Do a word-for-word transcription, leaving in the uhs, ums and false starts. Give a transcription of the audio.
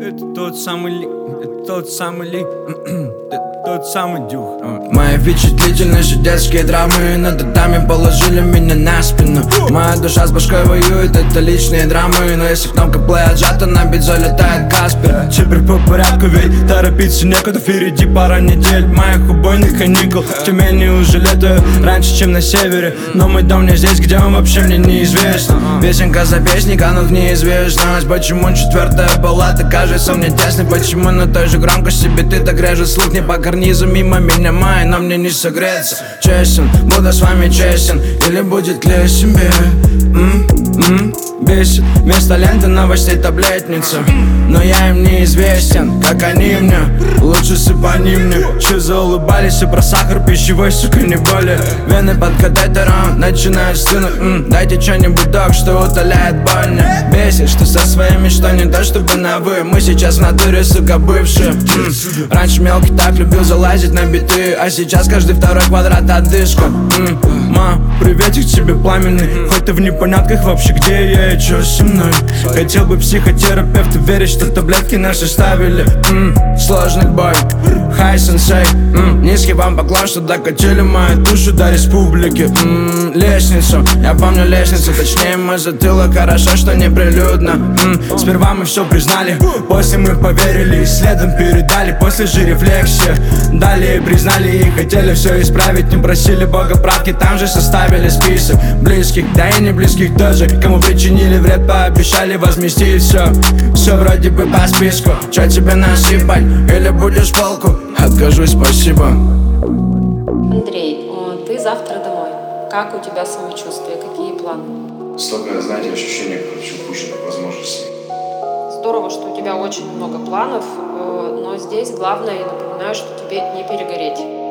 Это тот самый ли, это тот самый ли, это тот самый дюх. Мои впечатлительные же детские драмы на татами положили меня на спину. Моя душа с башкой воюет, это личные драмы. Но если кнопка плей отжата, на бит залетает Каспер. Теперь по порядку, ведь торопиться некуда. Впереди пара недель моих убойных каникул. В Тюмени уже летаю раньше, чем на севере. Но мой дом не здесь, где он вообще мне неизвестен. Песенка за песней канут в неизвестность. Почему четвертая палата кажется мне тесной? Почему на той же громкости биты так режет слух? Не по карнизу мимо меня май, но мне не согреться. Честен, буду с вами честен, или будет ли себе? М-м-м, бесит вместо ленты новостей таблетница. Но я им неизвестен, как они мне. Лучше сыпани мне. Че заулыбались и про сахар пищевой, сука, не более. Вены под катетером начинают стынуть. М, Дайте что-нибудь, док, что утоляет боль. Бесит, что со своими что не то, чтобы на вы. Мы сейчас в натуре, сука, бывшие. М, Раньше мелкий так любил залазить на биты, а сейчас каждый второй квадрат отдышка. М, Ма, приветик тебе пламенный. Хоть ты в непонятках вообще, где я и чё со мной. Хотел бы психотерапевту верить, что таблетки наши ставили. М, Сложный бой, хай сенсей. М, Низкий вам поклон, что докатили мою душу до республики. М, Лестницу, я помню лестницу, точнее мой затылок. Хорошо, что не прилюдно. М, Сперва мы все признали, после мы поверили и следом передали. После же рефлексия, далее признали и хотели все исправить. Не просили бога правки, там же составили список близких, да и не близких тоже. Кому причинили вред, пообещали возместить все. Все вроде бы по списку. Чё тебе насыпать, или будешь полку? Откажусь, спасибо. Андрей, э, ты завтра домой. Как у тебя самочувствие? Какие планы? Столько, знаете, ощущения, короче, упущенных возможностей. Здорово, что у тебя очень много планов, э, но здесь главное, я напоминаю, что тебе не перегореть.